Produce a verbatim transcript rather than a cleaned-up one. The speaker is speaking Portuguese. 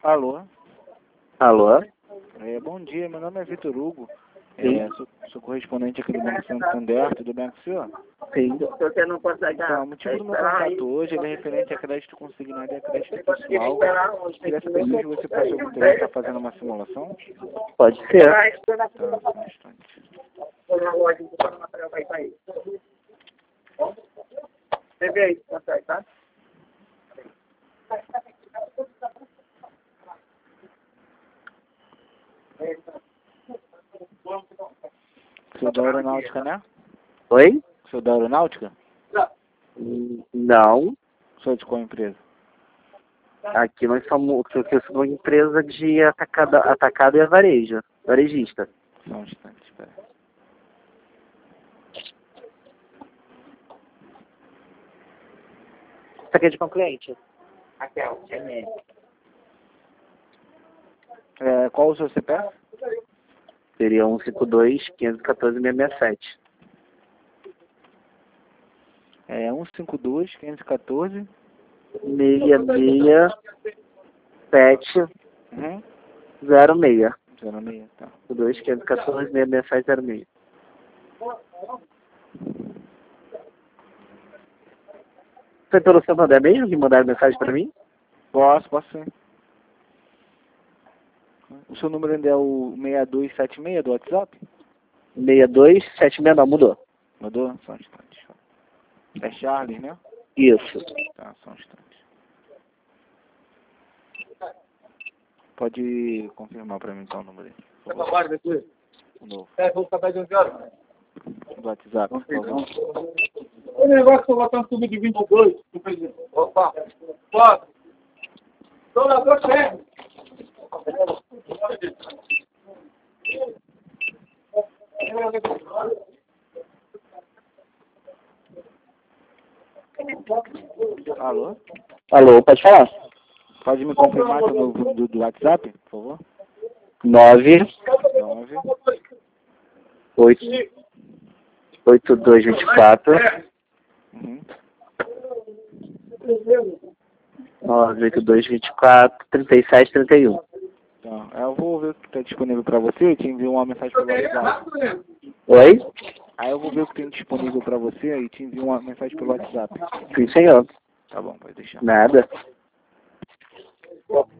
Alô? Alô? É, bom dia, meu nome é Vitor Hugo. Sim. É, sou, sou correspondente aqui do Banco Santander, tudo bem com o senhor? Sim. Você não consegue... Então, o motivo do meu contato hoje ele é referente a crédito consignado e a crédito pessoal. Queria saber se hoje você possui algum interesse em estar fazendo uma simulação? Pode ser. Tá, só um instante. Você vê aí se consegue, tá? Sou da Aeronáutica, né? Oi? Sou da Aeronáutica? Hum, Não. Sou de qual empresa? Aqui nós somos, eu eu sou uma empresa de atacada, atacado e varejo, varejista. Só um instante, espera. Você quer de qual cliente? Raquel. É. É, qual o seu C P F? Seria um cinco dois, quinhentos e quatorze, seiscentos e sessenta e sete. É cento e cinquenta e dois, quinhentos e quatorze. seiscentos e sete, Uhum. zero seis. zero seis, tá. cinco dois, quinhentos e quatorze, seiscentos e sessenta e sete, zero seis. Foi pelo Santander mesmo que mandaram mensagem para mim? Posso, posso sim. O seu número ainda é o seis dois sete seis do WhatsApp? seis dois sete seis, não, mudou. Mudou? Só um instante. É Charles, né? Isso. Tá, só um instante. Pode confirmar pra mim então o número aí. por favor. O novo. É, vou ficar de onze horas. Do WhatsApp, por favor. O negócio que eu vou botar um tubo de vinte e dois. Opa. Pode. Doador serve. Alô? Alô, pode falar? Pode me confirmar seu número do, do WhatsApp, por favor? nove nove oito oito dois dois quatro Uhum. nove oito dois dois quatro, trinta e sete, trinta e um. Então, eu vou ver o que está disponível para você e te envio uma mensagem pelo WhatsApp. Oi? Aí eu vou ver o que tem disponível para você e te envio uma mensagem pelo WhatsApp. Sim, senhor. Tá bom, pode deixar. Nada.